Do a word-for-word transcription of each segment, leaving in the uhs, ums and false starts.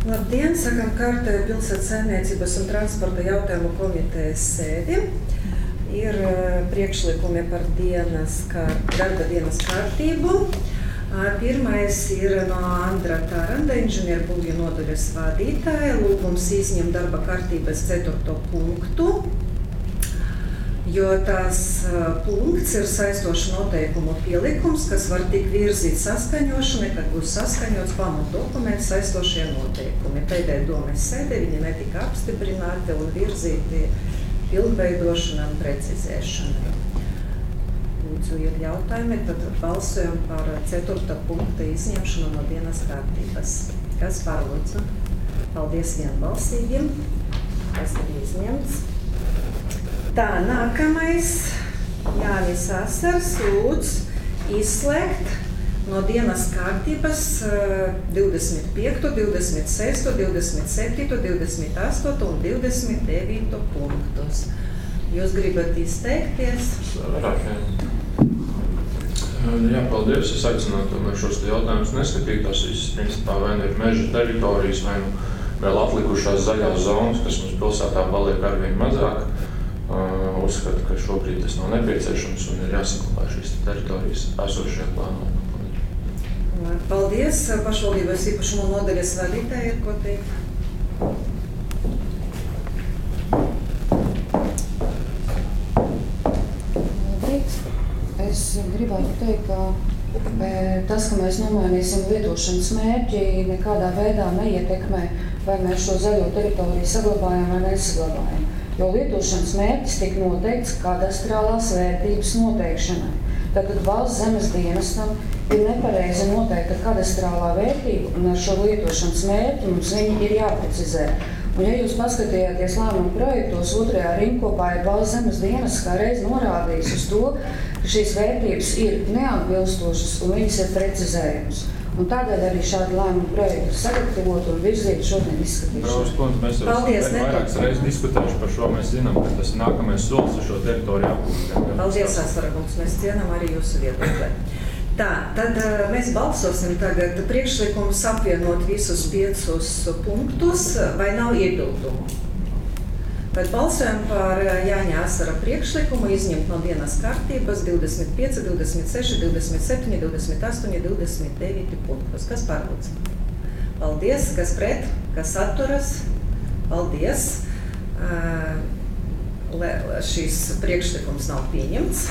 Labdien, sakam kārtēju pilsētas saimniecības un transporta jautājumu komitejas sēdi. Ir priekšlikumi par dienas kār, darba dienas kārtību. Pirmais ir no Andra Taranda, inženierbūvju nodaļas vadītāja, lūgums izņemt darba kārtības ceturto punktu, jo tās punkts ir saistošu noteikumu pielikums, kas var tik virzīt saskaņošanai, kad būs saskaņots pamatdokuments saistošie noteikumi. Pēdējā domes sēdē viņi netika apstiprināti un virzīti pilnveidošanai un precizēšanai. Lūdzu, ir jautājumi, tad balsojam par ceturta punkta izņemšanu no dienas kārtības. Kas par lūdzu? Paldies vienbalsīgiem. Tas ir izņemts. Tā, nākamais, Jānis Asars lūdz izslēgt no dienas kārtības divdesmit piekto, divdesmit sesto, divdesmit septīto, divdesmit astoto un divdesmit devīto punktus. Jūs gribat izteikties? Vairāk, jā. Jā, paldies. Es aicinātu tomēr šos jautājumus neskatīt. Tas viss, principā, vai nu ir meža teritorijas, vai nu vēl atlikušās zaļās zonas, kas mums pilsētā paliek arvien mazāk. Uh, uzskatu, ka šobrīd tas nav nepieciešams un ir jāsaklabā šīs teritorijas esošajā plānā. Paldies. Pašvaldības īpašumu nodaļas vadītāja ir ko teikt? Es gribētu teikt, ka tas, ka mēs nomainīsim lietošanas mērķi, nekādā veidā neietekmē, vai mēs šo zaļo teritoriju saglabājam vai nesaglabājam. Jo lietošanas mērķis tika noteikts kadastrālās vērtības noteikšanai. Tātad valsts zemes dienestam ir nepareizi noteikta kadastrālā vērtība, un ar šo lietošanas mērķi mums viņi ir jāprecizē. Un, ja jūs paskatījāties lēmumu projektos, otrajā rindkopā ir valsts zemes dienas kā reiz norādījis uz to, ka šīs vērtības ir neatbilstošas un viņas ir precizējamas. Un tādēļ arī šādi lēmumu projektu sagatavot un virzīt šodien izskatīšanu. Mēs jau vairākas reizes diskutējuši par šo. Mēs zinām, ka tas nākamais solis ar šo teritoriju apgūst. Paldies, Asvarakungs. Mēs cienam arī jūsu viedokli. Tā, tad uh, mēs balsosim tagad priekšlikumus apvienot visus piecus punktus, vai nav iebildumu. Tad balsojam par Jāņa Asara priekšlikumu izņemt no dienas kārtības divdesmit pieci, divdesmit seši, divdesmit septiņi, divdesmit astoņi, divdesmit deviņi punktus. Kas par lūdzu? Paldies. Kas pret? Kas atturas? Paldies. Uh, šīs priekšlikums nav pieņemts.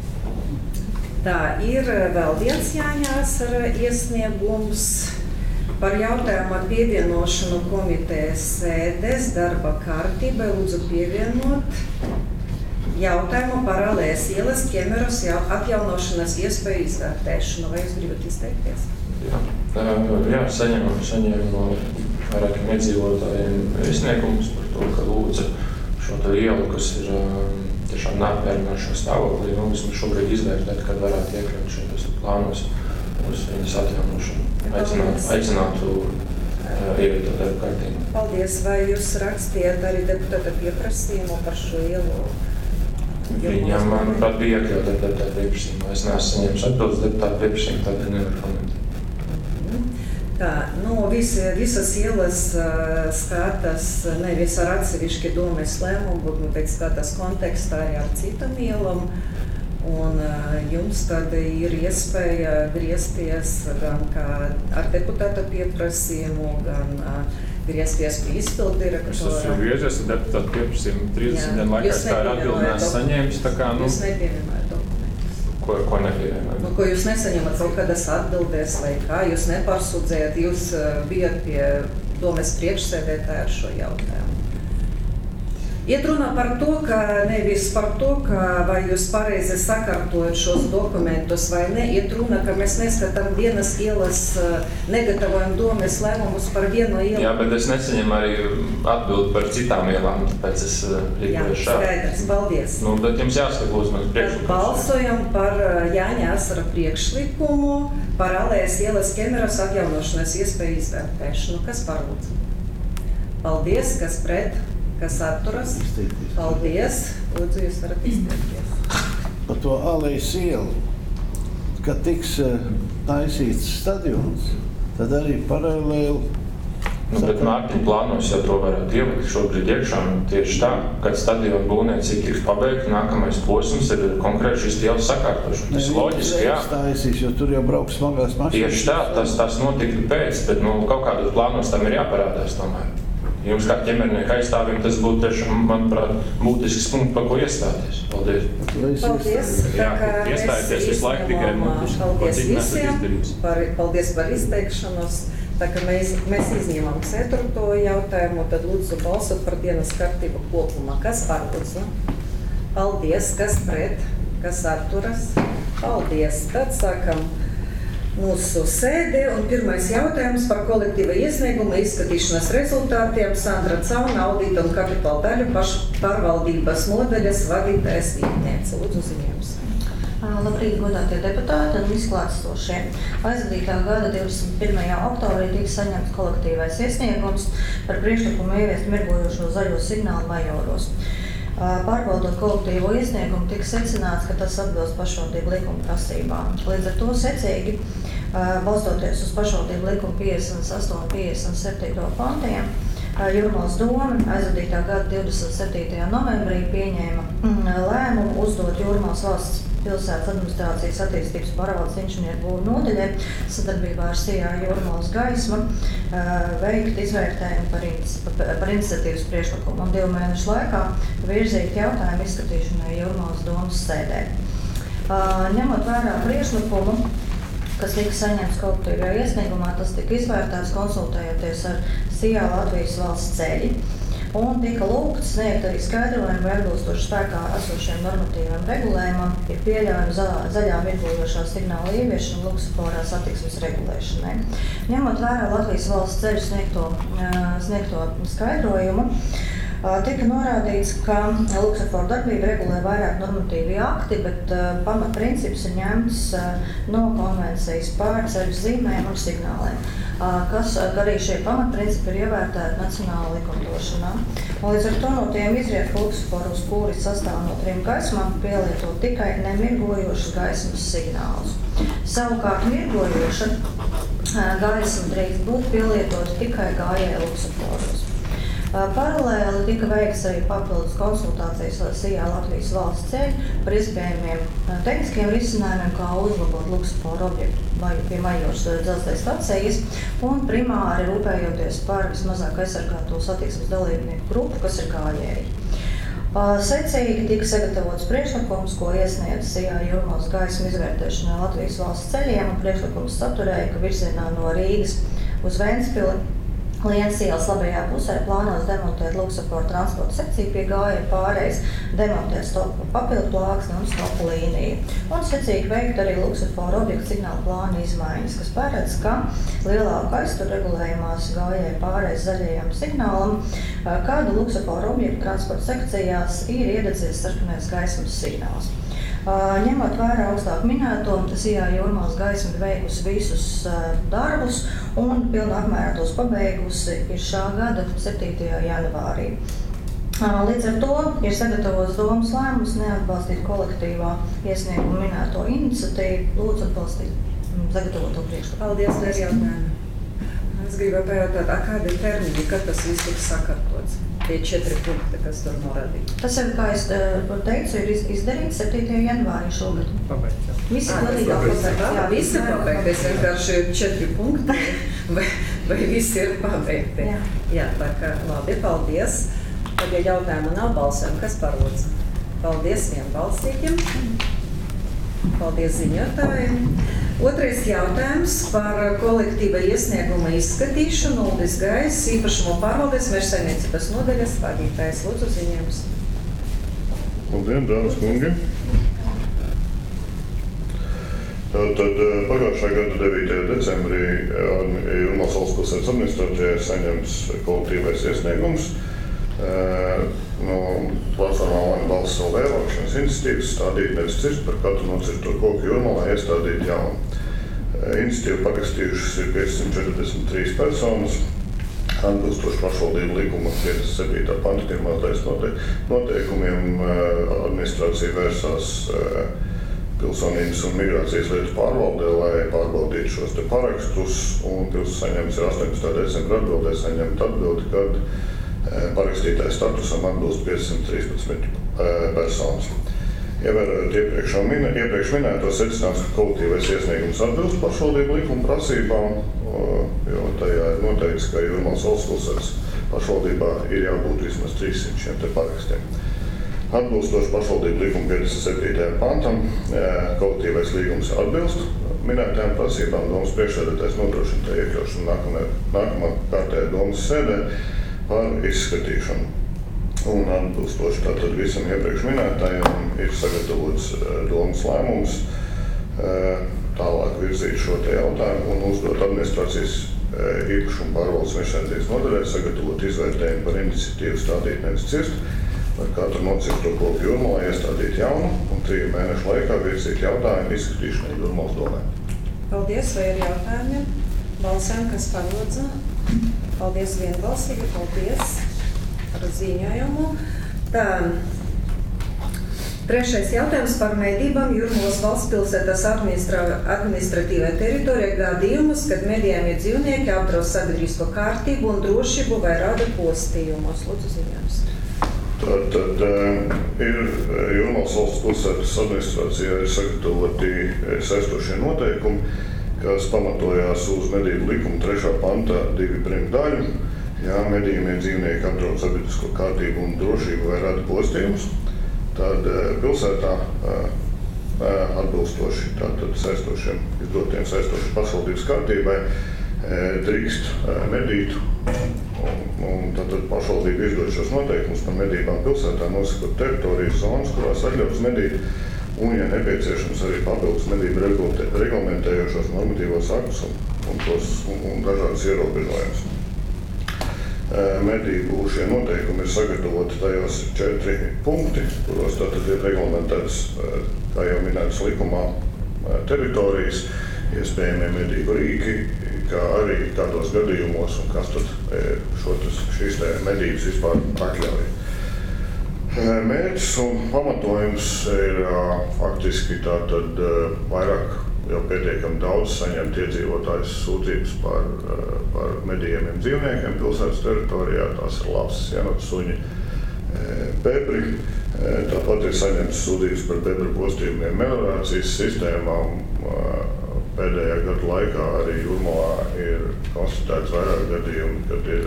Tā ir vēl viens Jāņa Asara iesniegums par jautājumu pievienošanu komitejas sēdes darba kārtībai. Lūdzu pievienot jautājumu par Alējas ielas Ķemeras atjaunošanas iespēju izvērtēšanu. Vai jūs gribat izteikties? Jā, jā saņēmu, saņēmu no vairākiem iedzīvotājiem iesniegumus par to, ka lūdza šo to ielu, kas ir tiešām neapmierinošā stāvoklī, nu, vismaz šobrīd izvērtēt, kad varētu iekļaut šajos plānos uz viņas atjaunošanu. Aicinātu, aicinātu ievietot darba kārtību. Paldies. Vai jūs rakstījāt arī deputāta pieprasījumu par šo ielu? Viņam, manuprāt, bija iekļaut deputāta pieprasījumu. Es neesmu saņēmis atbildes deputāta pieprasījumu, tādēļ nevaru komentēt. Tā, nu, visi, visas ielas uh, skatas nevis ar atsevišķi domes lēmumu, bet skatas kontekstā arī ar citam ielam. Un uh, jums tad ir iespēja griezties gan kā ar deputāta pieprasījumu, gan uh, griezties pie izpildu direktora. Es esmu griezies ar deputāta pieprasījumu trīsdesmit dienu laikā, es tā ir atbildinās saņēmis, tā kā, nu... Jūs nepievienojat dokumentus. Ko, ko nepievienojat? Nu, ko jūs nesaņemat kaut kādas atbildēs vai kā, jūs neparsūdzējat, jūs uh, bijat pie domes priekšsēdētāja ar šo jautājumu. Iet runā par to, ka nevis par to, ka vai jūs pareizi sakārtojat šos dokumentus vai ne, iet runa, ka mēs neskatām vienas ielas, negatavojam domes lēmumus par vienu ielu. Jā, bet es nesaņemu arī atbildi par citām ielām, tāpēc es rīkoju šādi. Jā, skaidrs, paldies. Nu, bet jums jāsaka lūdzu mans priekšlikums. Balsojam par Jāņa Asara priekšlikumu par Alējas ielas Ķemeras atjaunošanas iespēju izvērtēšanu. Kas par lūdzu? Paldies, kas pret? Kas atturas? Paldies. Lūdzu, jūs varat izteikties. Par to Alējas ielu, kad tiks taisīts stadions, tad arī paralēli Nu, bet Mārtiņa plānos jau to varētu ielikt šobrīd iekšā. Tieši tā, kad stadiona būvniecība tiks pabeigta, nākamais posms ir konkrēti šis ielas sakārtošana. Tas loģiski, jā. Stājas, jo tur jau brauks smagās mašīnas. Tieši tā, tas, tas notika pēc, bet nu, kaut kādos plānos tam ir jāparādās tomēr. Jums kā ķemernieku aizstāvim tas būtu tiešām, manuprāt, būtisks punkts, par ko iestāties. Paldies. Paldies. Jā, iestājieties visu laiku tikai mūtiski. Paldies visiem. Par, paldies par izteikšanos. Tā kā mēs, mēs izņemam ceturto jautājumu, tad lūdzu balsot par dienas kārtību kopumā. Kas par lūdzu? Paldies. Kas pret? Kas atturas? Paldies. Tad sākam mūsu sēdi. Un pirmais jautājums par kolektīva iesnieguma izskatīšanas rezultātiem. Sandra Cauna, audīta un kapitāla daļu pašu pārvaldības nodaļas vadītājas vietniece. Lūdzu ziņojums. Labrīt, godātie deputāti un izklāstošie. Aizvadītā gada divdesmit pirmajā oktobrī tika saņemts kolektīvais iesniegums par priekšlikumu ieviest mirgojošo zaļo signālu majoros. Pārbaudot kolektīvo iesniegumu, tika secināts, ka tas atbilst pašvaldību likuma prasībām. Līdz ar to secīgi, balstoties uz pašvaldību likuma piecdesmit astoņi piecdesmit septiņi pantiem, Jūrmālas doma aizvadītā gada divdesmit septītajā novembrī pieņēma lēmumu uzdot Jūrmālas valsts pilsētas administrācijas attīstības pārvaldes inženieru būvju nodaļai sadarbībā ar S I A Jūrmālas gaisma veikt izvērtējumu par, par iniciatīvas priekšlikumu un divu mēnešu laikā virzīt jautājumu izskatīšanai Jūrmālas domas sēdē. Ņemot vērā priekšlikumu, kas tika saņemts kolektīvajā iesniegumā, tas tika izvērtēts konsultējoties ar S I A Latvijas valsts ceļi. Un tika lūgts sniegt arī skaidrojumu, vai atbilstoši spēkā esošiem normatīviem regulējumam ir pieļaujama zaļā, zaļā mirgojošā signāla ieviešana luksusforā satiksmes regulēšanai. Ņemot vērā Latvijas valsts ceļu sniegto, sniegto skaidrojumu, tika norādīts, ka luksusforu darbību regulē vairāk normatīvi akti, bet uh, pamatprincips ir ņemts uh, no konvencijas pār ceļu zīmēm un signāliem, uh, kas uh, arī šie pamatprincipi ir ievērtēti nacionāla likumdošanā. Līdz ar to no tiem izriet, ka luksusforu uz kūri sastāv no trim gaismām pielietot tikai nemirgojošas gaismas signālus. Savukārt mirgojoša uh, gaisma drīkst būt pielietot tikai gājēju luksusforos. Paralēli tika veikts arī papildus konsultācijas ar S I A Latvijas valsts ceļu par iespējamiem tehniskiem risinājumiem, kā uzlabot luksusforu objektu vai pie Majoras dzelzceļa stacijas un primāri rūpējoties par vismazāk aizsargāto satiksmes dalībnieku grupu, kas ir gājēji. Secīgi tika sagatavots priekšlikums, ko iesniedz S I A Jūrmālas gaismu izvērtēšanai Latvijas valsts ceļiem, un priekšlikums saturēja, ka virzienā no Rīgas uz Ventspili Lienas ielas labajā pusē plānos demontēt luksusforu transporta sekciju pie gājēju pārējas, demontēt stopu papildu plāksni un stopu līniju. Un secīgi veikt arī luksusforu objektu signālu plānu izmaiņas, kas paredz, ka lielāku aizturu regulējumās gājēju pārējas zaļajam signālam, kādu luksusforu objektu transporta sekcijās ir iededzies sarkanais gaismas signāls. Uh, ņemot vērā augstāk minēto, tas I A Jūrmālas gaisma ir veikusi visus uh, darbus un pilnā apmērā tos pabeigusi ir šā gada septītajā janvārī. Uh, līdz ar to ir sagatavots domas lēmums neatbalstīt kolektīvā iesnieguma minēto iniciatīvu. Lūdzu atbalstīt sagatavoto priekšlikumu. Paldies par jautājumu. Es gribēju pajautāt, kādi ir termiņi, kad tas viss tiks sakārtots? Tie četri punkti, kas tur norādīti. Tas jau, kā es teicu, ir izdarīts septītajā janvārī šogad. Pabeigts, jā. Visi pilnībā pabeigts. Jā, visi pabeigti. Es vienkārši četri punkti, vai, vai visi ir pabeigti. Jā. Jā, tā kā labi, paldies. Tad, ja jautājumu nav balsēm, kas parūdz? Paldies vienbalsīgiem. Paldies ziņotājiem. Otrais jautājums par kolektīva iesnieguma izskatīšanu. Uldis Gaiss, īpašumu pārvaldes mežsaimniecības nodaļas vadītājs. Lūdzu ziņojums. Labdien, dāmas kungi! Tad pagājušā gada devītajā decembrī Jūrmālas valsts pilsētas administrācijai saņemts kolektīvais iesniegums no platformā Mana balss savu vēlēšanas iniciatīvas stādīt nevis cirst par katru nocirto koku Jūrmalā, iestādīt jaunu. Iniciatīvu parakstījušas ir piecsimt četrdesmit trīs personas, atbilstoši pašvaldību likuma piecdesmit septītā panta pirmās daļas noteikumiem. Administrācija vērsās pilsonības un migrācijas lietu pārvaldē, lai pārbaudītu šos te parakstus, un pilsēta saņems ir astoņpadsmitā decembra atbildē saņemt atbildi, kad e, parakstītājs statusam atbilst piecsimt trīspadsmit e, personas. Ievērojot iepriekš, min, iepriekš minēto secināts, ka kolektīvais iesniegums atbilst pašvaldību likuma prasībām, jo tajā ir noteikts, ka Jūrmalas valsts pilsētas pašvaldībā ir jābūt vismaz trīssimtiem šiem te parakstiem. Atbilstoši pašvaldību likuma piecdesmit septītajam pantam, kolektīvais līgums atbilst minētajām prasībām. Domas priekšsēdētājs nodrošina tā iekļaušanu nākamā, nākamā kārtējā domas sēdē par izskatīšanu. Un atbilstoši tātad visam iepriekš minētājiem ir sagatavots domas lēmums tālāk virzīt šo te jautājumu un uzdot administrācijas īpašumu pārvaldes mežsaimniecības nodaļai sagatavot izvērtējumu par iniciatīvu stādīt nevis cirst, par katru nocirto koku Jūrmalā iestādīt jaunu un triju mēnešu laikā virzīt jautājumu izskatīšanai Jūrmalas domē. Paldies, vai ir jautājumi? Balsēm, kas palūdza? Paldies vienbalsīgi, paldies par ziņojumu. Tā, trešais jautājums par medībām Jūrmalas valsts pilsētas administra, administratīvai teritorijai gadījumus, kad medījami dzīvnieki apdraud sabiedrisko kārtību un drošību vai rada postījumus. Lūdzu, ziņojums. Tad, tad ir Jūrmalas valsts pilsētas administrācijā ir sagatavoti saistošie noteikumi, kas pamatojās uz medību likuma trešā panta divi primdaļu. Ja medījumie dzīvnieki apdraud sabiedrisko kārtību un drošību vai rada postījumus, tad pilsētā atbilstoši tātad saistošiem, izdotiem saistošiem pašvaldības kārtībai drīkst medīt. Un, un tātad pašvaldība izdod šos noteikumus par medībām pilsētā, nosakot teritorijas zonas, kurās atļauts medīt, un, ja nepieciešams, arī papildus medību reglamentējošos normatīvos aktus un, un, tos, un, un dažādas ierobežojumus. Medību šie noteikumi ir sagatavoti tajos četri punkti, kuros tātad ir reglamentēts, kā jau minēts likumā, teritorijas, iespējamie medību rīki, kā arī kādos gadījumos un kas tad šo, šīs te medības vispār atļauj. Mērķis un pamatojums ir faktiski tātad vairāk jau pietiekami daudz saņemt iedzīvotājus sūdzības par, par medījumiem dzīvniekiem pilsētas teritorijā. Tās ir lapsas, jenotas, suņi, bebri. Tāpat ir saņemts sūdzības par bebru postījumiem meliorācijas sistēmām. Pēdējā gadu laikā arī Jūrmalā ir konstatēts vairāk gadījumi, kad ir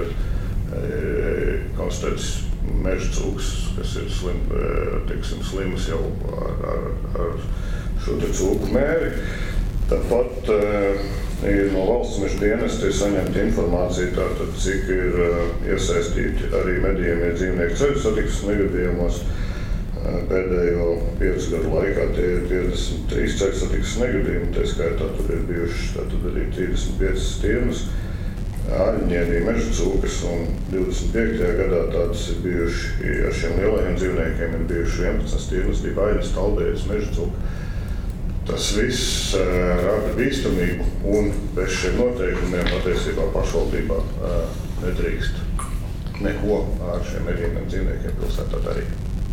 e, konstatēts meža cūks, kas ir slim, tiksim, slimas jau ar, ar, ar šo te cūku mēri. Tāpat uh, ir no valsts meža dienesta ir saņemta informācija, tātad, cik ir uh, iesaistīti arī medījumie dzīvnieku ceļu satiksmes negadījumos. Uh, pēdējo piecu gadu laikā tie ir piecdesmit trīs ceļu satiksmes negadījumi, tā skaitā tur ir bijuši tātad arī trīsdesmit piecas stirnas, āļņiedī meža cūkas, un divdesmit piektajā gadā tādas ir bijuši, ar šiem lielajiem dzīvniekiem ir bijuši vienpadsmit stirnas, divi aļņas, talbējas, meža cūka. Tas viss uh, rada bīstamību, un bez šiem noteikumiem patiesībā pašvaldībā uh, nedrīkst neko ar šiem medījumiem dzīvniekiem pilsētā darīt.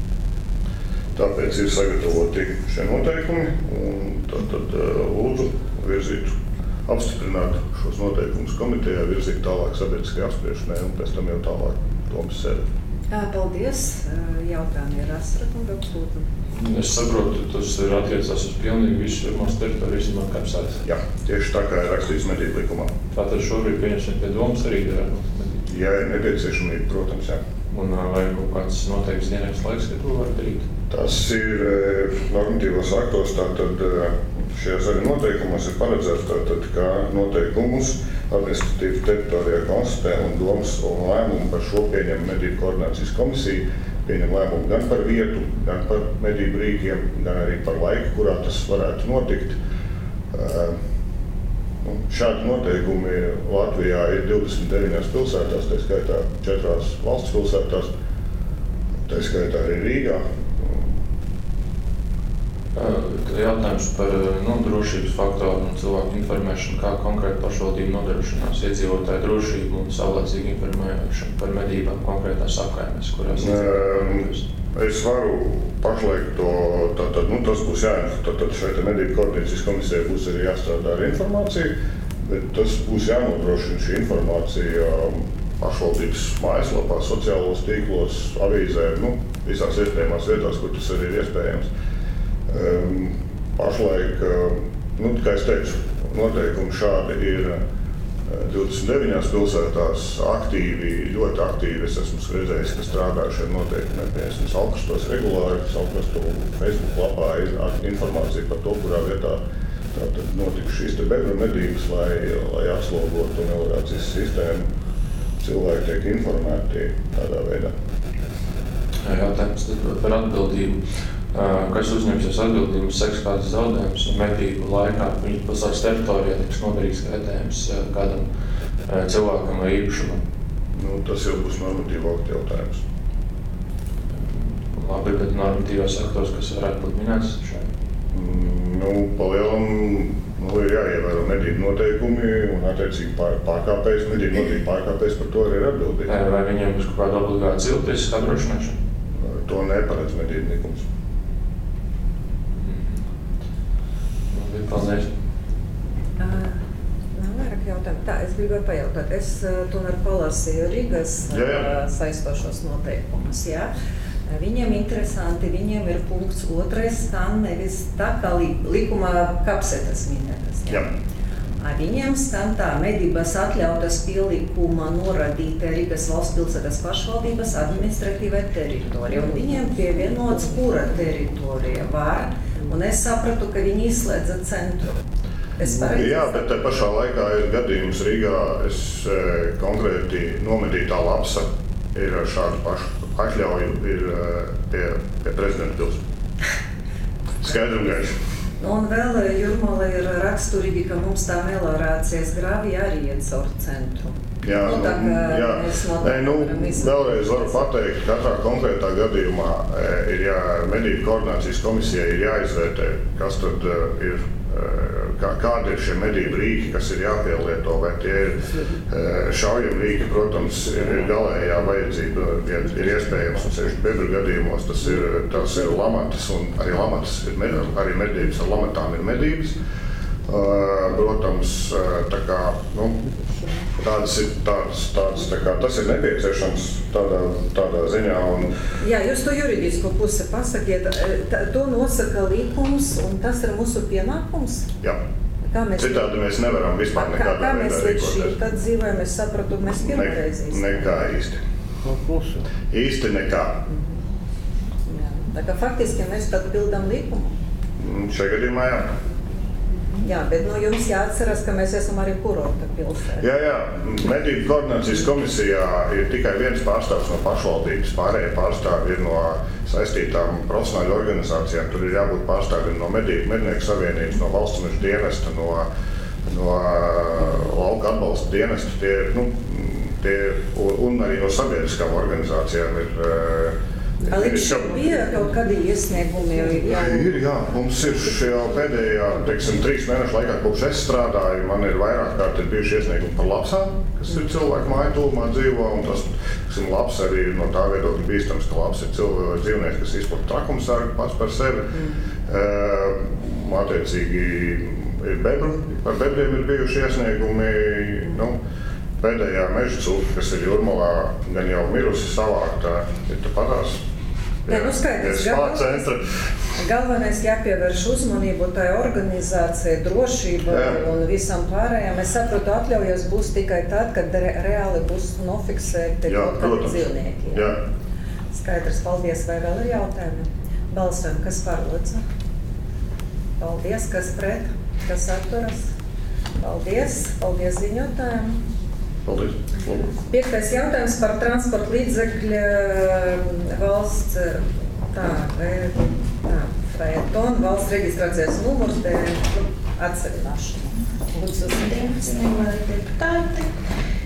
Tāpēc ir sagatavoti šie noteikumi, un tad, tad uh, lūdzu virzīt, apstiprināt šos noteikumus komitejā, virzīt tālāk sabiedriskajai apspriešanai un pēc tam jau tālāk domas sēdē. Paldies. Jautājumi ir Astra, lūdzu. Es saprotu, tas ir attiecās uz pilnīgi visu Jūrmalas teritoriju, izņemot kapsētas. Jā, tieši tā kā ir rakstīts medību likumā. Tātad šobrīd pieņemsim pie domas arī derētu medīt. Ja ir nepieciešamība, protams, jā. Un vai kaut kāds noteikts dienības laiks, ka to var darīt? Tas ir normatīvos aktos, tātad šajā zaļa noteikumos ir paredzēts, tātad, kā noteikumus administratīvu teritorijā konstatē un domas un lēmumu par šo pieņem medību koordinācijas komisiju, pieņem lēmumu gan par vietu, gan par medību rīkiem, gan arī par laiku, kurā tas varētu notikt. Šādi noteikumi Latvijā ir divdesmit deviņās pilsētās, tā skaitā četrās valsts pilsētās, tā skaitā arī Rīgā. Tad jautājums par nu, drošības faktoru un cilvēku informēšanu, kā konkrēti pašvaldība nodrošinās iedzīvotāju drošību un saulēcīgu informēšanu par medībām konkrētās apkaimēs, kurās iedzīvotāji. Es varu pašlaik to, tātad, nu, tas būs jāinformē, tātad šeit medību koordinācijas komisijai būs arī jāstrādā ar informāciju, bet tas būs jānodrošina šī informācija pašvaldības mājaslapā, sociālos tīklos, avīzē, nu, visās iespējamās vietās, kur tas arī ir iespējams. Um, pašlaik, nu, kā es teicu, noteikumi šādi ir divdesmit deviņās pilsētās aktīvi, ļoti aktīvi. Es esmu redzējis, ka strādā šiem noteikumiem. Esmu salkrastos regulāri, salkrastu Facebook lapā ir informācija par to, kurā vietā tātad notika šīs te bebru medības, lai, lai atslogotu meliorācijas sistēmu. Cilvēki tiek informēti tādā veidā. Jautājums par atbildību. Kas uzņemsies atbildību, seks kādas zaudējumus un medību laikā viņa pilsētas teritorijā tiks nodarīts kaitējums kādam cilvēkam vai īpašumam? Nu, tas jau būs normatīva akta jautājums. Labi, bet normatīvās aktos, kas varētu būt minēts šeit? Nu, palielam nu, ir jāievēro medību noteikumi un attiecīgi pār, pārkāpējs, medību noteikumi pārkāpējs par to arī ir atbildīgi. Vai viņiem būs kaut kāda obligāta cilvēciska apdrošināšana? To neparedz medību likums. Paldies. Nav vairāk jautājumu. Tā, es gribēju pajautāt. Es tomēr palasīju Rīgas jā, jā. saistošos noteikumus. Jā. Viņiem interesanti, viņiem ir punkts otrais, skan nevis tā kā likumā kapsetas minētas. Jā. Jā. Viņiem skan tā, medības atļautas pielikuma noradīta Rīgas valsts pilsētas pašvaldības administratīvai teritorijai. Un viņiem pievienots, kura teritorija var. Un es sapratu, ka viņi izslēdza centru. Es Jā, bet te pašā laikā ir gadījums Rīgā. Es e, konkrēti nomedītā lapsa ir ar šādu pašu atļauju ir pie, pie prezidenta pils. Skaidri un gaiši. Un vēl Jūrmala ir raksturīgi, ka mums tā meliorācijas grāvi arī iet caur centru. Jā, nu, tā, jā. Nē, nu, vēlreiz varu pateikt, ka katrā konkrētā gadījumā e, ir jā, medību koordinācijas komisijai ir jāizvērtē, kas tad e, ir, e, kā, kādi ir šie medību rīki, kas ir jāpielieto, vai tie ir e, šaujami rīki, protams, ir, ir galējā vajadzība, ja ir iespējams, un sevišķi bebru gadījumos tas ir, tas ir lamatas, un arī lamatas ir med, arī medības, ar lamatām ir medības. Uh, protams, tā kā, nu, tādas ir, tādas, tādas, tā kā, tas ir nepieciešams tādā, tādā ziņā. Un... Jā, jūs to juridisko pusi pasakiet, to nosaka likums, un tas ir mūsu pienākums? Jā. Kā mēs, Citādi mēs nevaram vispār kā, nekādā kā veidā mēs līdz šim tad dzīvojam, es sapratu, mēs pirmreiz īsti. Ne, nekā īsti. Klusu. Īsti nekā. Jā. Tā kā faktiski mēs tad pildam likumu? Šajā gadījumā jā. Jā, bet no jums jāatceras, ka mēs esam arī kurorta pilsēta. Jā, jā. Medību koordinācijas komisijā ir tikai viens pārstāvs no pašvaldības, pārējie pārstāvi ir no saistītām profesionāļu organizācijām. Tur ir jābūt pārstāvjiem no medību, mednieku savienības, no valsts meža dienesta, no, no lauka atbalsta dienesta, tie, nu, tie, un arī no sabiedriskām organizācijām ir. Līdz šim bija kaut kādi iesniegumi? Jā, ir, jā. Mums ir jau pēdējā, teiksim, trīs mēnešu laikā, kopš es strādāju, man ir vairāk kārt ir bijuši iesniegumi par lapsām, kas ir cilvēku māju tuvumā dzīvo, un tas, tiksim, laps arī no tā viedokļa bīstams, ka laps ir cilvēks, dzīvnieks, kas izplata trakumsargu pats par sevi. Mm. Uh, attiecīgi ir bebru, par bebriem ir bijuši iesniegumi, nu, pēdējā meža cūka, kas ir Jūrmalā, gan jau mirusi savāktā, ir tepatās. Jā, nu skaidrs, galvenais, galvenais jāpievērš uzmanību tai organizācijai, drošībai jā. Un visam pārējām. Es saprotu, atļaujas būs tikai tad, kad re, reāli būs nofiksēti kaut kādi dzīvnieki. Jā. Jā. Skaidrs, paldies. Vai vēl ir jautājumi? Balsojam, kas par lūdzu? Paldies, kas pret, kas atturas? Paldies, paldies ziņotājiem. Paldies. Piektais jautājums par transporta līdzekļa valsts, tā, tā, Faeton, valsts reģistrācijas numurs dēļ atsevišķināšanu. Lūdzu, deputāti.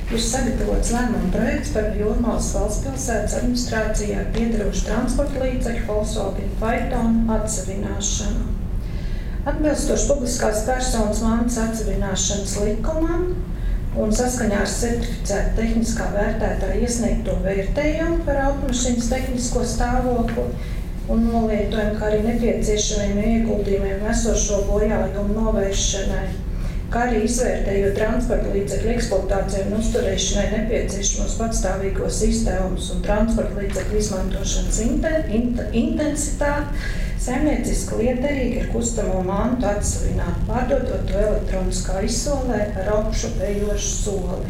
ir sagatavots lēmuma projekts par Jūrmalas valsts pilsētas administrācijā piederošu transporta līdzekļu Volkswagen Phaeton atsevināšanu. Atbilstoši publiskās personas mantas atsevināšanas likumam un saskaņā ar certificētu tehniskā vērtētāja iesniegto vērtējumu par automašīnas tehnisko stāvokli un nolietojumu, kā arī nepieciešamiem ieguldījumiem esošo bojājumu novēršanai, kā arī izvērtējot transporta līdzekļu eksploatāciju un uzturēšanai nepieciešamos patstāvīgos izdevumus un transporta līdzekļu izmantošanas intensitāti, saimnieciski liederīgi ir kustamo mantu atsevināt, pārdodot to elektroniskā izsolē ar augšu ejošu soli.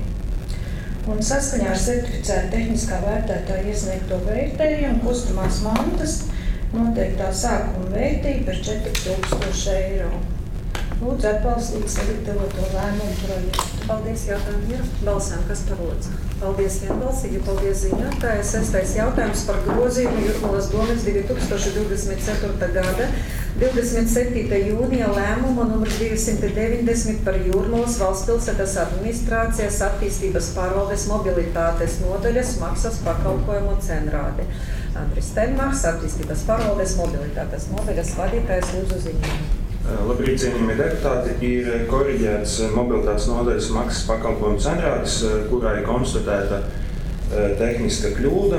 Un saskaņā ar certificētu tehniskā vērtētāja iesniegto vērtējumu kustamās mantas noteiktā sākuma vērtība ir četri tūkstoši eiro. Lūdzu atbalstīt sagatavoto lēmumu projektu. Paldies, jautājumu ir. Balsām, kas par lūdzu? Paldies vienbalsīgi, paldies ziņotāji. Sestais jautājums par grozījumu Jūrmalas domes divi tūkstoši divdesmit ceturtā gada divdesmit septītā jūnija lēmumu numur divsimt deviņdesmit par Jūrmalas valsts pilsētas administrācijas attīstības pārvaldes mobilitātes nodaļas maksas pakalpojumu cenrādi. Andris Steinmārs, attīstības pārvaldes mobilitātes nodaļas vadītājs, lūdzu ziņojumu. Labrīt, cienījamie deputāti, ir koriģēts mobilitātes nodaļas maksas pakalpojumu cenrādis, kurā ir konstatēta tehniska kļūda.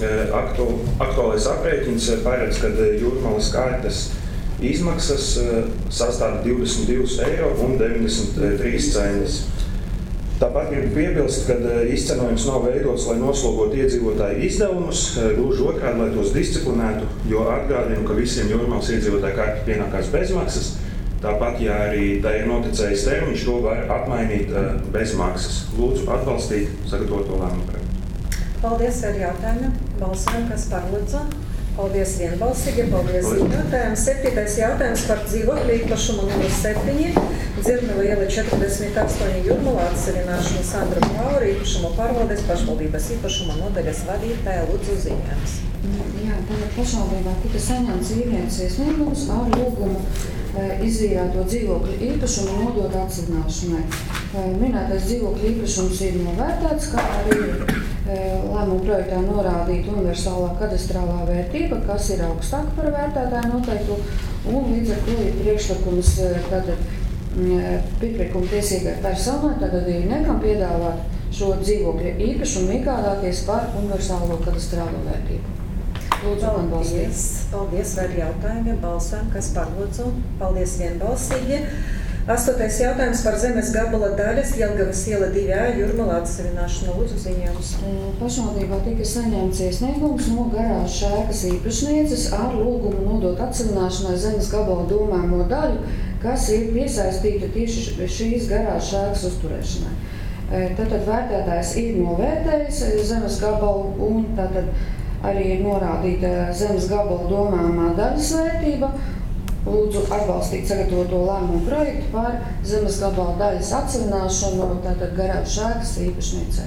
Aktuālais aprēķins paredz, ka Jūrmalas kartes izmaksas sastāv divdesmit divus eiro un deviņdesmit trīs centus. Tāpat gribu piebilst, ka izcenojums nav veidots, lai noslogotu iedzīvotāju izdevumus, gluži otrādi, lai tos disciplinētu, jo atgādinu, ka visiem Jūrmalas iedzīvotāju karti pienākās bezmaksas. Tāpat, ja arī tā ir noticējis termiņš, to var apmainīt bez maksas. Lūdzu atbalstīt sagatavoto lēmumu projektu. Paldies ar jautājumu. Balsojam, kas par lūdzu. Paldies vienbalsīgi, paldies ziņotājiem. Septītais jautājums par dzīvokļu īpašumu numur septiņi. Dzirnava iela četrdesmit astoņi Jūrmalā atsevināšanu Sandra Braura īpašumu pārvaldes pašvaldības īpašuma nodaļas vadītāja, lūdzu ziņojums. Jā, tagad pašvaldībā tika saņemts īrnieks iesniegums ar lūgumu izvīrāto dzīvokļu īpašumu nodot atsevināšanai. Minētais dzīvokļu īpašums ir novērtēts, kā arī lēmuma projektā norādīta universālā kadastrālā vērtība, kas ir augstāka par vērtētāju noteiktu, un līdz ar to ir priekšlikums tātad pirkuma tiesīgai personai, tātad ir nekam piedāvāt šo dzīvokļu īpašumu iegādāties par universālo kadastrālo vērtību. Lūdzu, paldies. Paldies ar jautājumiem. Balsojam, kas par lūdzu. Paldies vienbalsīgi. Astotais jautājums par zemes gabala daļas Jelgavas iela divi A Jūrmalā atsevināšanu, lūdzu ziņojums. Pašvaldībā tika saņemts iesniegums no garāžas ēkas īpašnieces ar lūgumu nodot atsevināšanai zemes gabala domāmo daļu, kas ir piesaistīta tieši šīs garāžas ēkas uzturēšanai. Tātad vērtētājs ir novērtējis zemes gabalu un tātad arī ir norādīta zemes gabala domājumā daļas vērtība. Lūdzu atbalstīt sagatavoto lēmumu projektu par zemes gabala daļas atsevināšanu tātad garāžas ēkas īpašniecei.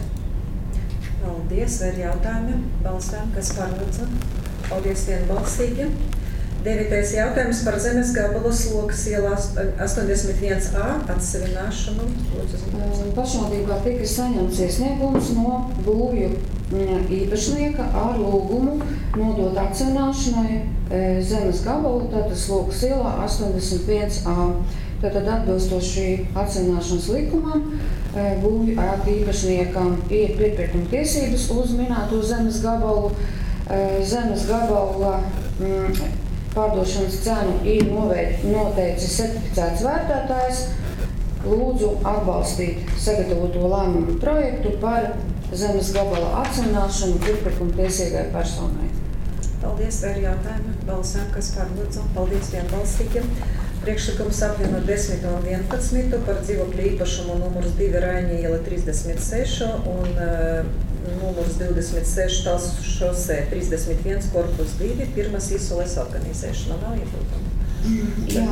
Paldies ar jautājumiem. Balsojam, kas par lūdzu. Paldies vienbalsīgi. Devītais jautājums par zemes gabala Slokas ielā astoņdesmit viens A atsevināšanu. Pašvaldībā tika saņemts iesniegums no būvju īpašnieka ar lūgumu nodot atsevināšanai zemes gabalu, tātad Slokas ielā astoņdesmit viens A. Tātad atbilstoši atsevināšanas likumam, būvju ēku īpašniekam ir pirkuma tiesības uz minēto zemes gabalu. Zemes gabala pārdošanas cenu ir noteicis certificēts vērtētājs. Lūdzu atbalstīt sagatavoto lēmumu projektu par zemes gabala atsevināšanu pirkuma tiesīgai personai. Paldies ar jautājumu. Balsām, kas par lūdzu. Paldies vienbalsīgi. Priekšlikums apvienot desmit un vienpadsmit par dzīvokļu īpašumu numurs divi Raņa iela trīsdesmit seši un uh, numurs divdesmit seši Tals šosē trīsdesmit viens korpus divi pirmas izsoles organizēšana. Nav iebūtama. Jā,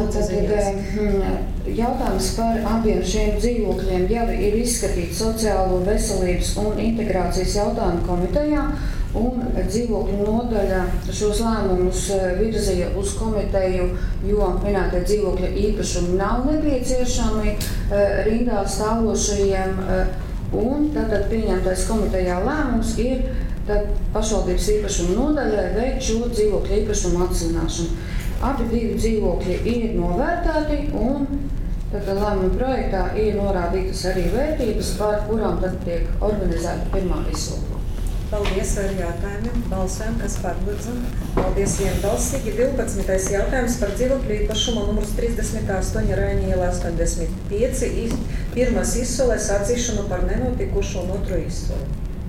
tad jautājums par abiem šiem dzīvokļiem jau ir izskatīts Sociālo veselības un integrācijas jautājumu komitejā, un dzīvokļu nodaļa šos lēmumus virzīja uz komiteju, jo minētie dzīvokļa īpašumi nav nepieciešami rindā stāvošajiem, Un tātad pieņemtais komitejā lēmums ir tad pašvaldības īpašuma nodaļai veikt šo dzīvokļu īpašumu atsevināšanu. Abi divi dzīvokļi ir novērtēti un tad lēmuma projektā ir norādītas arī vērtības, par kurām tad tiek organizēta pirmā izsole. Paldies, vēl jautājumi. Balsojam, kas par lūdzu. Paldies vienbalsīgi. divpadsmitais jautājums par dzīvokļu īpašumu numurs trīsdesmit astoņi Raini iela astoņdesmit pieci. Pirmās izsoles atzīšanu par nenotikušo un otro izsoli.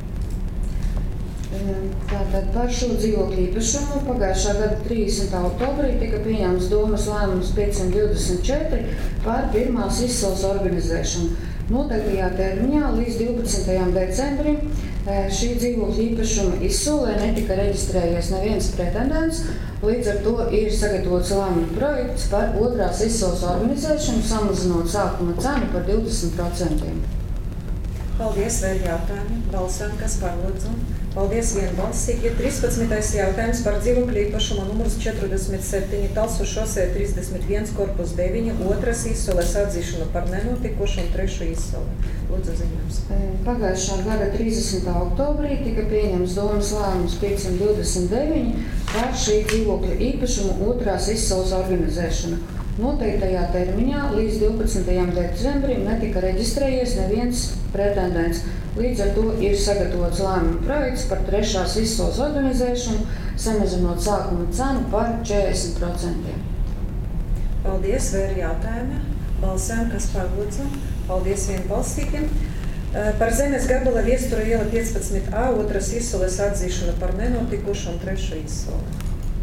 Tātad par šo dzīvokļu īpašumu pagājušā gada trīsdesmitā oktobrī tika pieņemts domas lēmums piecsimt divdesmit četri par pirmās izsoles organizēšanu. Noteiktajā termiņā līdz divpadsmitajam decembrim šī dzīvokļu īpašuma izsolē netika reģistrējies neviens pretendents, līdz ar to ir sagatavots lēmuma projekts par otrās izsoles organizēšanu, samazinot sākuma cenu par divdesmit procentiem. Paldies, vēl jautājumi. Balsojam, kas par lūdzu. Paldies vienbalsīgi. trīspadsmitais jautājums par dzīvokļu īpašuma numurs četrdesmit septiņi Talsu šosē trīsdesmit viens korpus deviņi otras izsoles atzīšanu par nenotikušu un trešo izsoli. Lūdzu, ziņojums. Pagājušā gada trīsdesmitā oktobrī tika pieņemts domas lēmums piecsimt divdesmit deviņi par šī dzīvokļu īpašuma otrās izsoles organizēšanu. Noteiktajā termiņā līdz divpadsmitajam decembrim netika reģistrējies neviens pretendents. Līdz ar to ir sagatavots lēmuma projekts par trešās izsoles organizēšanu, samazinot sākuma cenu par četrdesmit procentiem. Paldies, vēl jautājumi. Balsojam, kas par lūdzu. Paldies vienbalsīgi. Par zemes gabala Viestura iela piecpadsmit A otras izsoles atzīšanu par nenotikušu un trešo izsoli.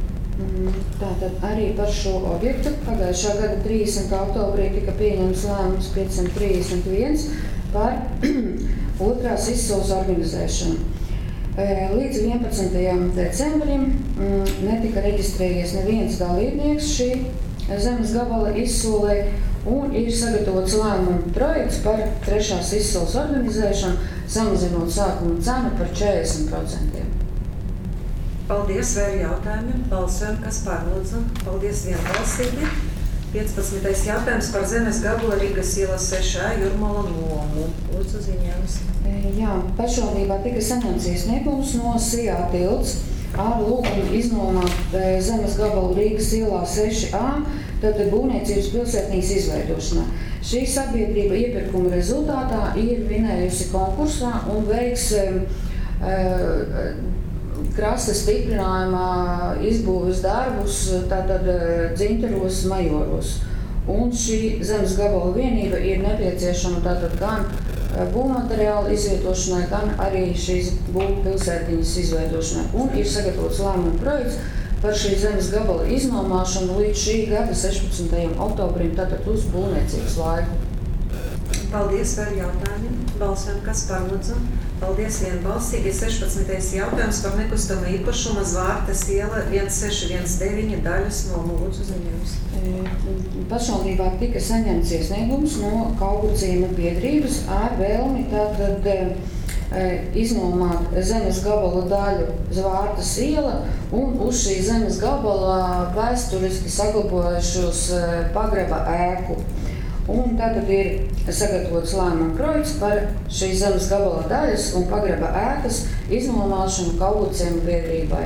Tātad arī par šo objektu pagājušā gada trīsdesmitā oktobrī tika pieņemts lēmums piecsimt trīsdesmit viens par otrās izsoles organizēšanu. Līdz vienpadsmitajam decembrim netika reģistrējies neviens dalībnieks šī zemes gabala izsolē un ir sagatavots lēmuma projekts par trešās izsoles organizēšanu, samazinot sākuma cenu par četrdesmit procentiem. Paldies, vēl jautājumi. Balsojam, kas par lūdzu. Paldies vienbalsīgi. piecpadsmitais jautājums par zemes gabalu Rīgas ielas seši A Jūrmala nomu. Lūdzu, ziņojums. Jā, pašvaldībā tika saņemts iesniegums no Sijā tilts ar lūgumu iznomāt zemes gabalu Rīgas ielā seši A, tātad būvniecības pilsētnīcas izveidošanā. Šī sabiedrība iepirkuma rezultātā ir vinējusi konkursā un veiks uh, krasta stiprinājumā izbūves darbus, tātad Dzinteros, Majoros. Un šī zemes gabala vienība ir nepieciešama tātad gan būvmateriālu izvietošanai, gan arī šīs būvu pilsētiņas izveidošanai. Un ir sagatavots lēmuma projekts par šī zemes gabala iznomāšanu līdz šī gada sešpadsmitajam oktobrim, tātad uz būvniecības laiku. Paldies, vēl jautājumi. Balsojam, kas par lūdzu. Paldies vienbalsīgi. sešpadsmitais jautājums par nekustamo īpašumu Zvārtas iela viens seši viens deviņi daļas nomu. Lūdzu, ziņojums. Pašvaldībā tika saņemts iesniegums no Kauguciema biedrības ar vēlmi tātad iznomāt zemes gabala daļu Zvārtas iela un uz šī zemes gabala vēsturiski saglabājušos pagraba ēku. Un tātad ir sagatavots lēmuma projekts par šīs zemes gabala daļas un pagraba ēkas iznomāšanu Kauguciema biedrībai.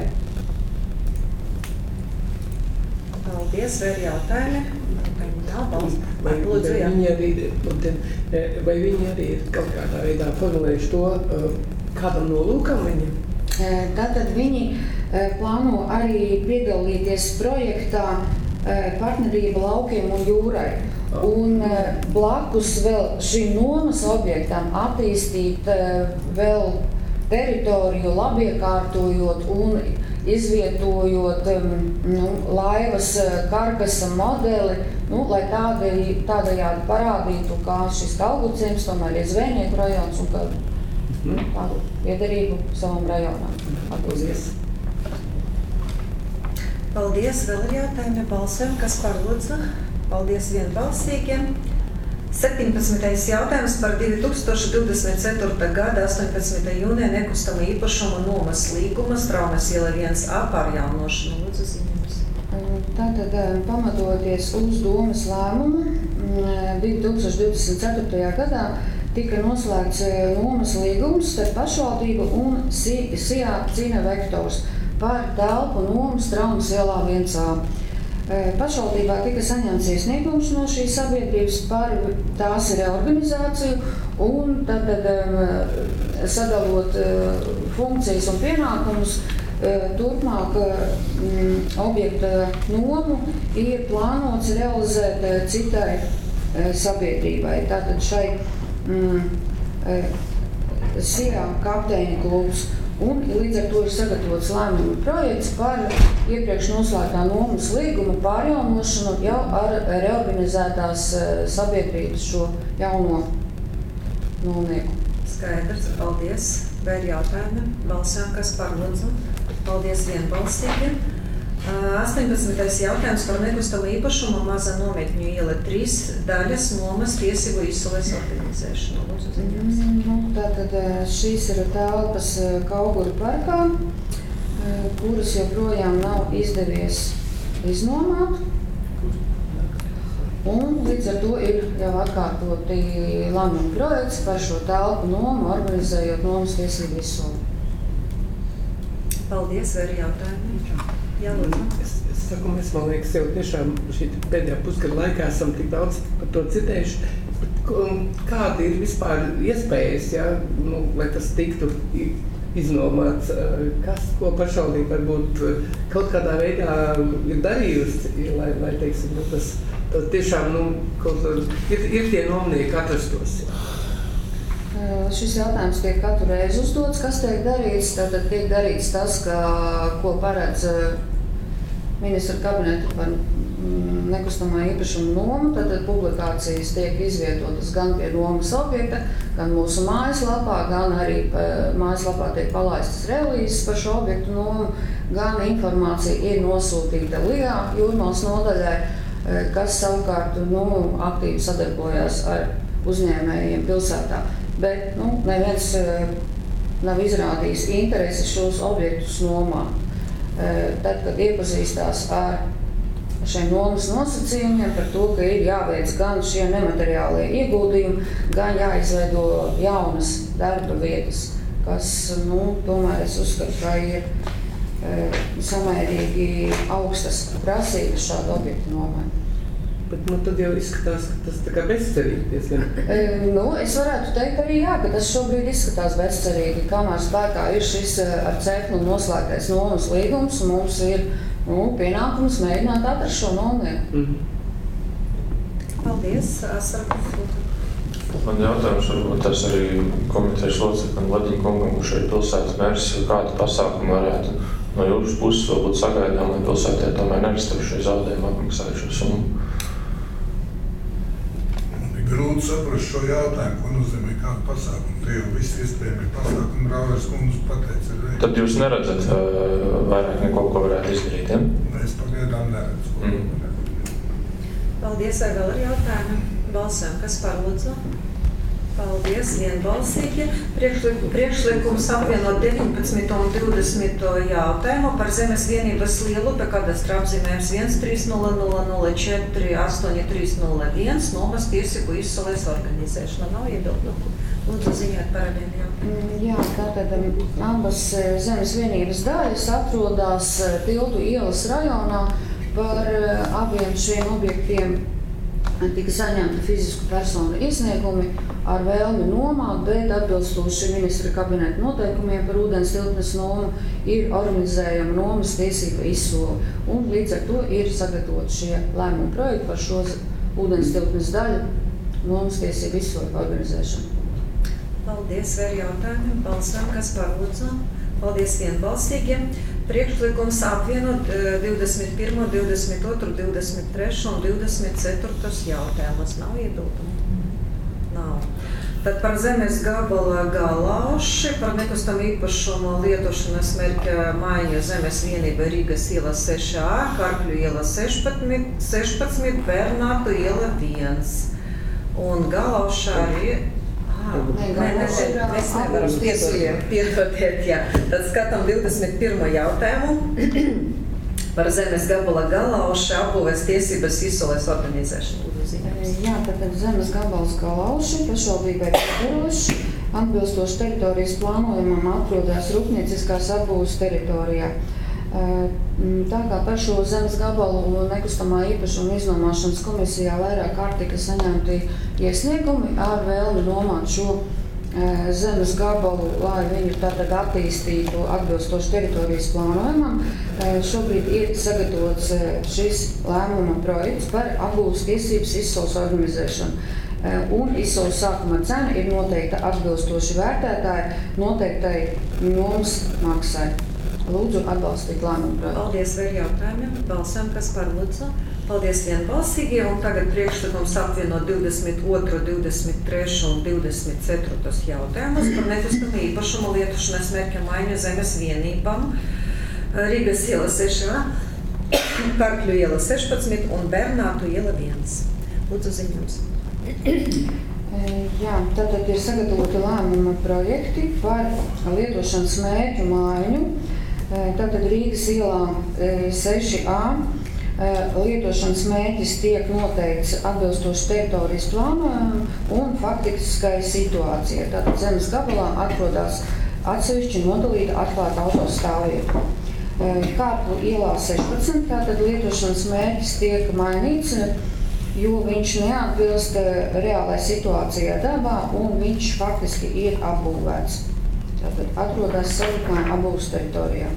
Paldies, vēl jautājumi. Vai, Lūdzu, jā. viņi arī, vai viņi arī ir kaut kādā veidā formulējuši to, kādam nolūkam viņam? Tātad viņi plāno arī piedalīties projektā Partnerība laukiem un jūrai. Un blakus vēl šim nomas objektam attīstīt vēl teritoriju, labiekārtojot un izvietojot nu, laivas karkasa modeli, nu, lai tādai, tādējādi parādītu, kā šis Kauguciems tomēr ir zvejnieku rajons un kā nu, tādu piederību savam rajonam. Atpūsies. Paldies, vēl ir jautājumi. Balsojam, kas par lūdzu. Paldies vienbalsīgiem. septiņpadsmitais jautājums par divi tūkstoši divdesmit ceturtā gada astoņpadsmitajā jūnijā nekustamo īpašumu nomas līguma Straumes iela viens A pārjaunošanu. Lūdzu, ziņojums. Tātad, pamatoties uz domas lēmumu, divi tūkstoši divdesmit ceturtajā gadā tika noslēgts nomas līgums starp pašvaldību un Sijā Cina Vektors par telpu nomu Straumes ielā viens A. Pašvaldībā tika saņemts iesniegums no šīs sabiedrības par tās reorganizāciju un tad, tad sadalot funkcijas un pienākumus, turpmāk objekta nomu ir plānots realizēt citai sabiedrībai. Tātad šai mm, Sijā kapteiņa klubs. Un līdz ar to ir sagatavots lēmuma projekts par iepriekš noslēgtā nomas līguma pārjaunošanu jau ar reorganizētās sabiedrības šo jauno nomnieku. Skaidrs, paldies. Vai ir jautājumi? Balsām, kas par lūdzu? Paldies vienbalsīgi. astoņpadsmitais jautājums par nekustamo īpašumu Mazā Nometņu iela trīs daļas nomas tiesību izsoles organizēšanu. Lūdzu, ziņojums. Nu, tātad šīs ir telpas Kauguru parkā, kuras joprojām nav izdevies iznomāt. Un līdz ar to ir jau atkārtoti lēmuma projekts par šo telpu nomu, organizējot nomas tiesību izsoli. Paldies, vai ir jautājumi? Jā, lūdzu. Es, es saku, mēs, man liekas, jau tiešām šī pēdējā pusgada laikā esam tik daudz par to citējuši. Kāda ir vispār iespējas, ja, nu, lai tas tiktu iznomāts? Kas, ko pašvaldība varbūt kaut kādā veidā ir darījusi, lai, lai teiksim, nu, tas, tas tiešām nu, kaut, ir, ir tie nomnieki atrastos? Ja. Šis jautājums tiek katru reizi uzdots, kas tiek darīts. Tātad tiek darīts tas, ka, ko paredz ministra kabineta par nekustamā īpašuma nomu. Tātad publikācijas tiek izvietotas gan pie nomas objekta, gan mūsu mājaslapā, gan arī mājaslapā tiek palaistas relīzes par šo objektu nomu, gan informācija ir nosūtīta L I A Jūrmālas nodaļai, kas savukārt nu, aktīvi sadarbojās ar uzņēmējiem pilsētā. Bet nu, neviens uh, nav izrādījis interesi šos objektus nomā. Uh, tad, kad iepazīstās ar šiem nomas nosacījumiem par to, ka ir jāveic gan šie nemateriālie ieguldījumi, gan jāizveido jaunas darba vietas, kas, nu, tomēr es uzskatu, ka ir uh, samērīgi augstas prasības šādu objektu nomai. Bet nu, tad jau izskatās, ka tas tā kā bezcerīgi diezgan. E, nu, es varētu teikt arī jā, ka tas šobrīd izskatās bezcerīgi, kamēr spēkā ir šis ar cēklu noslēgtais nomas līgums, un mums ir nu, pienākums mēģināt atrast šo nomnieku. Mm-hmm. Paldies, Asarkungs. Man jautājums, varbūt tas arī komitejas loceklim Laģiņa kungam, kurš ir pilsētas mērs, kādu pasākumu varētu no jūras puses varbūt sagaidām, lai pilsētē tomēr neristam šie zaudējumi apmaksājušo summu. Grūti saprast šo jautājumu, ko nozīmē kādu pasākumu. Te jau viss iespējami pasākumu Brauers kundze pateica. Tad jūs neredzat uh, vairāk neko, ko varētu izdarīt, ja? Es pagaidām neredzu. Mm. Paldies, vai vēl ir jautājumi? Balsām, kas par lūdzu? Paldies, vienbalsīgi. Priekšlikums apvienot deviņpadsmito un divdesmito jautājumu par zemes vienības lielupe kadastra apzīmējums viens trīs nulle nulle nulle četri astoņi trīs nulle viens nomas tiesību izsoles organizēšana. Nav iebildumu. Lūdzu, ziņot par abiem jautājumiem. Jā, tātad abas zemes vienības daļas atrodas Tiltu ielas rajonā. Par abiem šiem objektiem tika saņemta fizisku personu iesniegumi ar vēlmi nomāt, bet atbilstoši ministra kabineta noteikumiem par ūdens tilpnes nomu ir organizējama nomas tiesība izsoli. Un līdz ar to ir sagatavot šie lēmuma projekti par šo ūdens tilpnes daļu nomas tiesību izsoli organizēšanu. Paldies, vai ir jautājumi? Balsām, kas par lūdzu? Paldies vienbalsīgi. Priekšlikums apvienot divdesmit pirmo, divdesmit otro, divdesmit trešo un divdesmit ceturto jautājumus. Nav iebildumu? Nav. Tad par zemes gabala Galauši, par nekustamā īpašumu lietošanas mērķa maiņa zemes vienība Rīgas iela seši A, Karkļu iela sešpadsmit, Bernātu iela viens. Un Galaušā arī Nē, nē, nē, mēs nevaram piedodiet, jā. Tad skatām divdesmit pirmo jautājumu par zemes gabala Galauša apbūvēs tiesības izsoles organizēšanu. ziņojums. Jā, tātad zemes gabals Galauši, pašvaldībai piederošs, atbilstoši teritorijas plānojumam atrodas rūpnieciskās atbūves teritorijā. Tā kā par šo zemes gabalu nekustamā īpašuma iznomāšanas komisijā vairāk kārt tika saņemti iesniegumi ar vēlmi nomāt šo zemes gabalu, lai viņu tātad attīstītu atbilstoši teritorijas plānojumam. Šobrīd ir sagatavots šis lēmuma projekts par atbūves tiesības izsoles organizēšanu. Un izsoles sākuma cena ir noteikta atbilstoši vērtētāji noteiktai nomas maksai. Lūdzu atbalstīt lēmumu projektu. Paldies, vēl jautājumiem. Balsam, kas par lūdzu. Paldies vienbalsīgi, un tagad priekšlikums apvienot divdesmit otro, divdesmit trešo un divdesmit ceturto jautājumus par nekustamo īpašumu lietošanas mērķa maiņu zemes vienībām Rīgas iela seši A, Karkļu iela sešpadsmit un Bernātu iela viens. Lūdzu ziņojums. Jā, tātad ir sagatavoti lēmuma projekti par lietošanas mērķu maiņu. Tātad Rīgas ielā seši A lietošanas mērķis tiek noteikts atbilstoši teritorijas plānojumam un faktiskai situācijai. Tātad zemes gabalā atrodas atsevišķi nodalīta atklāta autostāvvieta. Karkļu ielā sešpadsmit, tātad lietošanas mērķis tiek mainīts, jo viņš neatbilst reālai situācijai dabā un viņš faktiski ir apbūvēts. Tātad atrodas savienojuma apbūves teritorijā.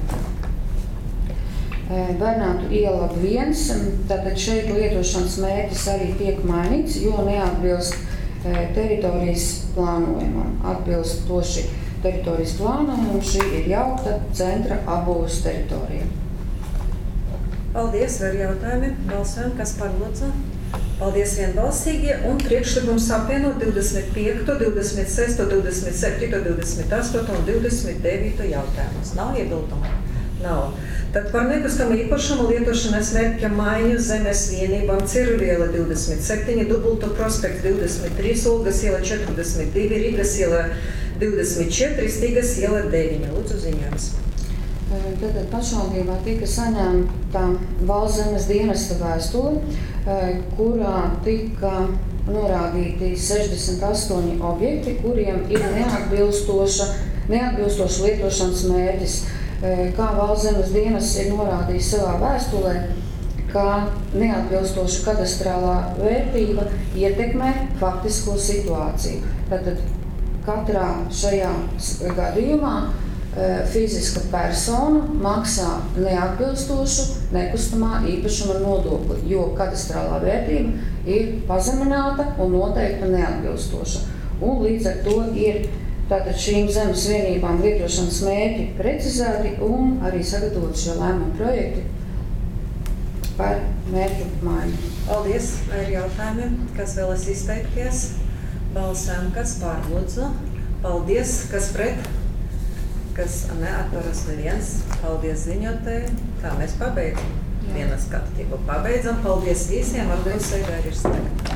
Bernātu iela viens, tātad šeit lietošanas mērķis arī tiek mainīts, jo neatbilst teritorijas plānojumam. Atbilstoši teritorijas plānojumam šī ir jaukta centra apbūves teritorija. Paldies, vēl jautājumi. Balsojam, kas par lūdzu. Paldies vienbalsīgi, un priekšlikums apvienot divdesmit piekto, divdesmit sesto, divdesmit septīto, divdesmit astoto un divdesmit devīto jautājumus. Nav iebildumu? Nav. Tad par nekustamo īpašumu lietošanas mērķa maiņu zemes vienībām Ciruļu iela divdesmit septiņi, Dubultu prospekts divdesmit trīs, Olgas iela četrdesmit divi, Rīgas iela divdesmit četri, Stīgas iela deviņi. Lūdzu ziņojums. Tātad pašvaldībā tika saņemta valsts zemes dienesta vēstule, kurā tika norādīti sešdesmit astoņi objekti, kuriem ir neatbilstoša, neatbilstoša lietošanas mērķis. Kā valsts zemes dienests ir norādījis savā vēstulē, ka neatbilstoša kadastrālā vērtība ietekmē faktisko situāciju. Tātad katrā šajā gadījumā fiziska persona maksā neatbilstošu nekustamā īpašuma nodokli, jo kadastrālā vērtība ir pazemināta un noteikta neatbilstoša. Un līdz ar to ir tātad šīm zemes vienībām lietošanas mērķi precizēti un arī sagatavot šo lēmumu projekti par mērķu maiņu. Paldies, vai ir jautājumi, kas vēlas izteikties? Balsēm, kas pār lūdzu. Paldies, kas pret? Kas neatturas neviens. Paldies ziņotēji. Tā mēs pabeidzam. Vienas kārtību pabeidzam. Paldies visiem. Ar Dievs sēdē ir slēgta.